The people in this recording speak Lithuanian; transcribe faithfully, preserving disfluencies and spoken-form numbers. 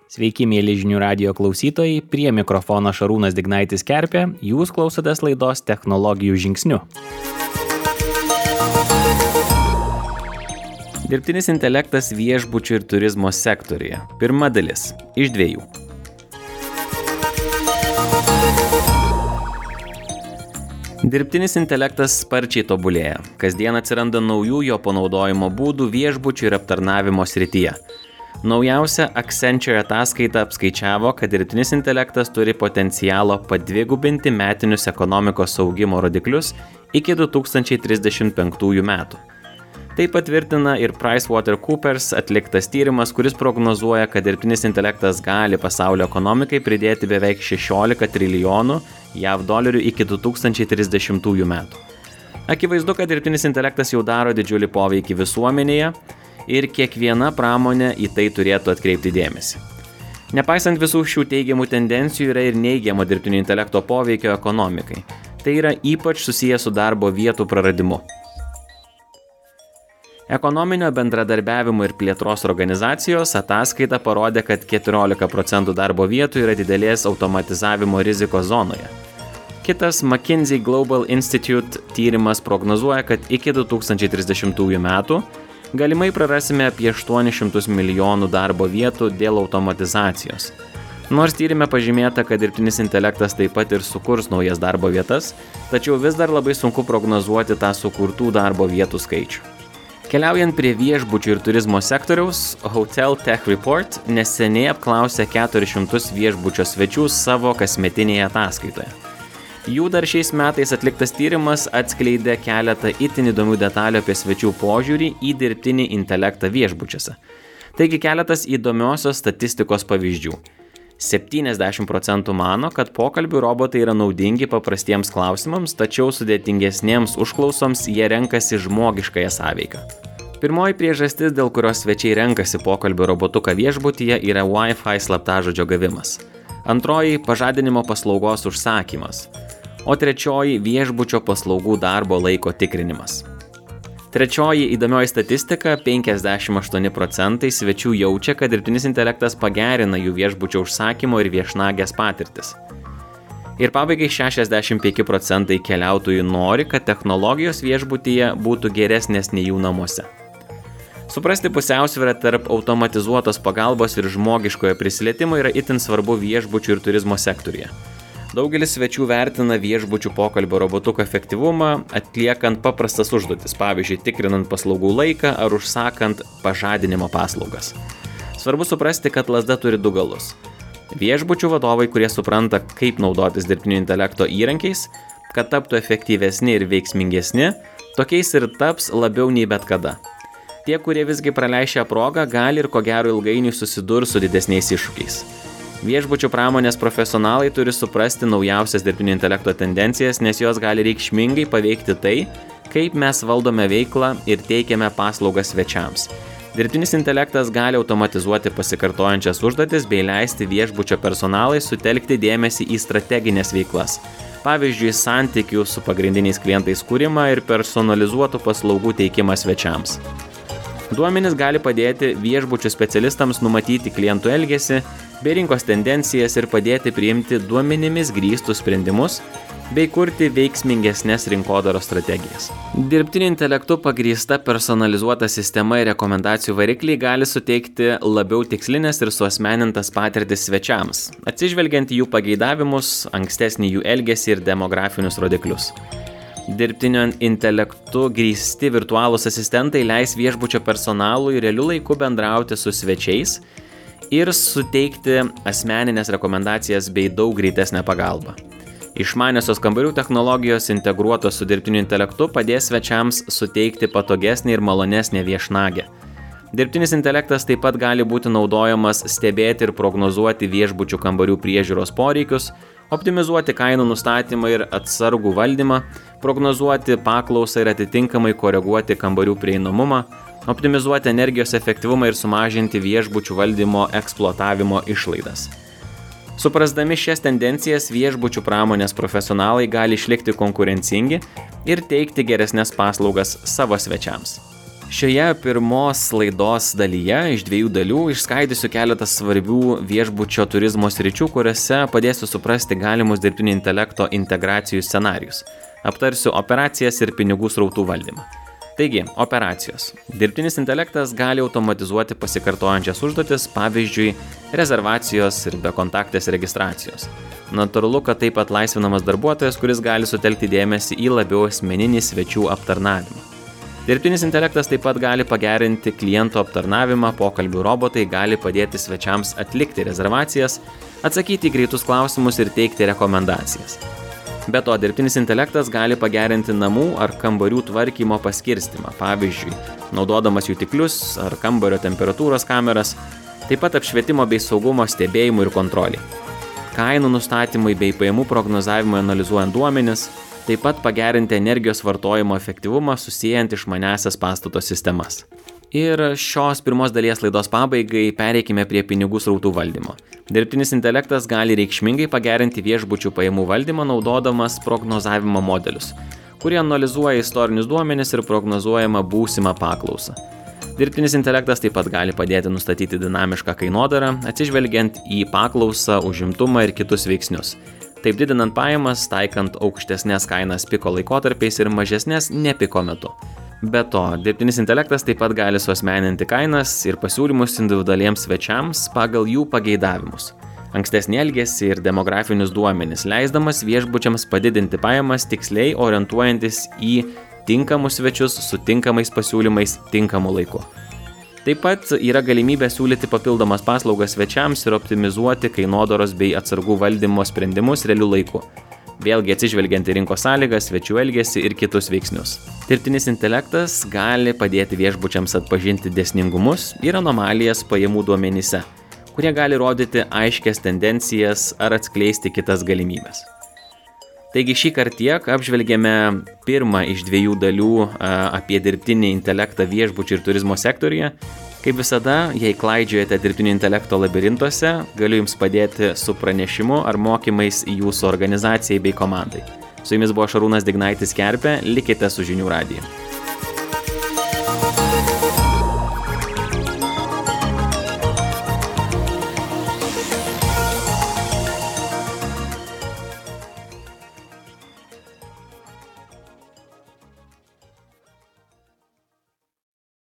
Sveiki, mėly žinių radijo klausytojai, prie mikrofono Šarūnas Dignaitis Kerpė, jūs klausotės laidos Technologijų žingsniu. Dirbtinis intelektas viešbučių ir turizmo sektoriuje. Pirma dalis. Iš dviejų. Dirbtinis intelektas sparčiai tobulėja. Kasdien atsiranda naujų jo panaudojimo būdų viešbučių ir aptarnavimo srityje. Naujausia Accenture ataskaita apskaičiavo, kad dirbtinis intelektas turi potencialo padvigubinti metinius ekonomikos augimo rodiklius iki du tūkstančiai trisdešimt penktųjų metų. Tai patvirtina ir PricewaterhouseCoopers atliktas tyrimas, kuris prognozuoja, kad dirbtinis intelektas gali pasaulio ekonomikai pridėti beveik šešiolika trilijonų jav dolerių iki du tūkstančiai trisdešimtųjų metų. Akivaizdu, kad dirbtinis intelektas jau daro didžiulį poveikį visuomenėje ir kiekviena pramonė į tai turėtų atkreipti dėmesį. Nepaisant visų šių teigiamų tendencijų yra ir neigiamo dirbtinio intelekto poveikio ekonomikai. Tai yra ypač susiję su darbo vietų praradimu. Ekonominio bendradarbiavimo ir plėtros organizacijos ataskaita parodė, kad keturiolika procentų darbo vietų yra didelės automatizavimo rizikos zonoje. Kitas McKinsey Global Institute tyrimas prognozuoja, kad iki du tūkstančiai trisdešimtųjų metų galimai prarasime apie aštuonis šimtus milijonų darbo vietų dėl automatizacijos. Nors tyrime pažymėta, kad dirbtinis intelektas taip pat ir sukurs naujas darbo vietas, tačiau vis dar labai sunku prognozuoti tą sukurtų darbo vietų skaičių. Keliaujant prie viešbučių ir turizmo sektoriaus, Hotel Tech Report neseniai apklausė keturis šimtus viešbučio svečių savo kasmetinėje ataskaitoje. Jų dar šiais metais atliktas tyrimas atskleidė keletą itin įdomių detalių apie svečių požiūrį į dirbtinį intelektą viešbučiuose. Taigi keletas įdomiosios statistikos pavyzdžių. septyniasdešimt procentų mano, kad pokalbių robotai yra naudingi paprastiems klausimams, tačiau sudėtingesnėms užklausoms jie renkasi žmogiškąją sąveiką. Pirmoji priežastis, dėl kurios svečiai renkasi pokalbių robotuką viešbutyje, yra Wi-Fi slaptažodžio gavimas. Antroji – pažadinimo paslaugos užsakymas. O trečioji – viešbučio paslaugų darbo laiko tikrinimas. Trečioji įdomioji statistika – penkiasdešimt aštuoni procentai svečių jaučia, kad dirbtinis intelektas pagerina jų viešbučio užsakymo ir viešnagės patirtis. Ir pabaigai šešiasdešimt penki procentai keliautojų nori, kad technologijos viešbutyje būtų geresnės nei jų namuose. Suprasti pusiausvyrą tarp automatizuotos pagalbos ir žmogiškojo prisilietimo yra itin svarbu viešbučių ir turizmo sektoriuje. Daugelis svečių vertina viešbučių pokalbio robotuko efektyvumą, atliekant paprastas užduotis, pavyzdžiui, tikrinant paslaugų laiką ar užsakant pažadinimo paslaugas. Svarbu suprasti, kad lazda turi du galus. Viešbučių vadovai, kurie supranta, kaip naudotis dirbtinio intelekto įrankiais, kad taptų efektyvesni ir veiksmingesni, tokiais ir taps labiau nei bet kada. Tie, kurie visgi praleis šią progą, gali ir ko gero ilgainiui susidurs su didesniais iššūkiais. Viešbučių pramonės profesionalai turi suprasti naujausias dirbtinio intelekto tendencijas, nes jos gali reikšmingai paveikti tai, kaip mes valdome veiklą ir teikiame paslaugas svečiams. Dirbtinis intelektas gali automatizuoti pasikartojančias užduotis bei leisti viešbučio personalai sutelkti dėmesį į strateginės veiklas. Pavyzdžiui, santykių su pagrindiniais klientais kūrimą ir personalizuotų paslaugų teikimą svečiams. Duomenys gali padėti viešbučių specialistams numatyti klientų elgesį bei rinkos tendencijas ir padėti priimti duomenimis grįstus sprendimus bei kurti veiksmingesnės rinkodaros strategijas. Dirbtiniu intelektu pagrįsta personalizuota sistema ir rekomendacijų varikliai gali suteikti labiau tikslinės ir suasmenintas patirtis svečiams, atsižvelgiant į jų pageidavimus, ankstesnį jų elgesį ir demografinius rodiklius. Dirbtinio intelektu grįsti virtualūs asistentai leis viešbučio personalui realiu laiku bendrauti su svečiais ir suteikti asmeninės rekomendacijas bei daug greitesnę pagalbą. Išmaniosios kambarių technologijos integruotos su dirbtiniu intelektu padės svečiams suteikti patogesnę ir malonesnę viešnagę. Dirbtinis intelektas taip pat gali būti naudojamas stebėti ir prognozuoti viešbučių kambarių priežiūros poreikius, optimizuoti kainų nustatymą ir atsargų valdymą, prognozuoti paklausą ir atitinkamai koreguoti kambarių prieinamumą, optimizuoti energijos efektyvumą ir sumažinti viešbučių valdymo eksploatavimo išlaidas. Suprasdami šias tendencijas, viešbučių pramonės profesionalai gali išlikti konkurencingi ir teikti geresnes paslaugas savo svečiams. Šioje pirmos laidos dalyje iš dviejų dalių išskaidysiu keletą svarbių viešbučio turizmo sričių, kuriuose padėsiu suprasti galimus dirbtinio intelekto integracijų scenarijus. Aptarsiu operacijas ir pinigų srautų valdymą. Taigi, operacijos. Dirbtinis intelektas gali automatizuoti pasikartojančias užduotis, pavyzdžiui, rezervacijos ir bekontaktės registracijos. Natūralu, kad taip pat laisvinamas darbuotojas, kuris gali sutelkti dėmesį į labiau asmeninį svečių aptarnavimą. Dirbtinis intelektas taip pat gali pagerinti klientų aptarnavimą, pokalbių robotai gali padėti svečiams atlikti rezervacijas, atsakyti į greitus klausimus ir teikti rekomendacijas. Be to, dirbtinis intelektas gali pagerinti namų ar kambarių tvarkymo paskirstymą, pavyzdžiui, naudodamas jutiklius ar kambario temperatūros kameras, taip pat apšvietimo bei saugumo stebėjimui ir kontroliai. Kainų nustatymui bei pajamų prognozavimui analizuojant duomenis, taip pat pagerinti energijos vartojimo efektyvumą susijęjant išmaniąsias pastato sistemas. Ir šios pirmos dalies laidos pabaigai pereikime prie pinigų srautų valdymo. Dirbtinis intelektas gali reikšmingai pagerinti viešbučių pajamų valdymą naudodamas prognozavimo modelius, kurie analizuoja istorinius duomenis ir prognozuojamą būsimą paklausą. Dirbtinis intelektas taip pat gali padėti nustatyti dinamišką kainodarą, atsižvelgiant į paklausą, užimtumą ir kitus veiksnius. Taip didinant pajamas, taikant aukštesnės kainas piko laikotarpiais ir mažesnės ne piko metu. Be to, dirbtinis intelektas taip pat gali suasmeninti kainas ir pasiūlymus individualiems svečiams pagal jų pageidavimus, ankstesnį elgesį ir demografinius duomenis, leisdamas viešbučiams padidinti pajamas tiksliai orientuojantis į tinkamus svečius su tinkamais pasiūlymais tinkamu laiku. Taip pat yra galimybė siūlyti papildomas paslaugas svečiams ir optimizuoti kainodaros bei atsargų valdymo sprendimus realiu laiku. Vėlgi atsižvelgiant į rinkos sąlygas, svečių elgesį ir kitus veiksnius. Dirbtinis intelektas gali padėti viešbučiams atpažinti dėsningumus ir anomalijas pajamų duomenyse, kurie gali rodyti aiškias tendencijas ar atskleisti kitas galimybes. Taigi šį kartą tiek apžvelgėme pirmą iš dviejų dalių apie dirbtinį intelektą viešbučių ir turizmo sektoriuje. Kaip visada, jei klaidžiojate dirbtinio intelekto labirintuose, galiu jums padėti su pranešimu ar mokymais jūsų organizacijai bei komandai. Su jumis buvo Šarūnas Dignaitis Kerpė, likite su Žinių radiju.